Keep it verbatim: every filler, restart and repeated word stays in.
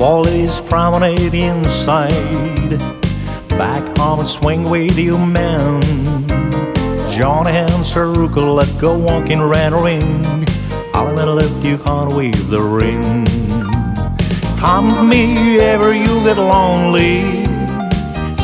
Wally's promenade inside. Back home and swing with you, man. Johnny and Circle, let's go walking round the ring. I'll lift you on with the ring. Come to me ever you get lonely.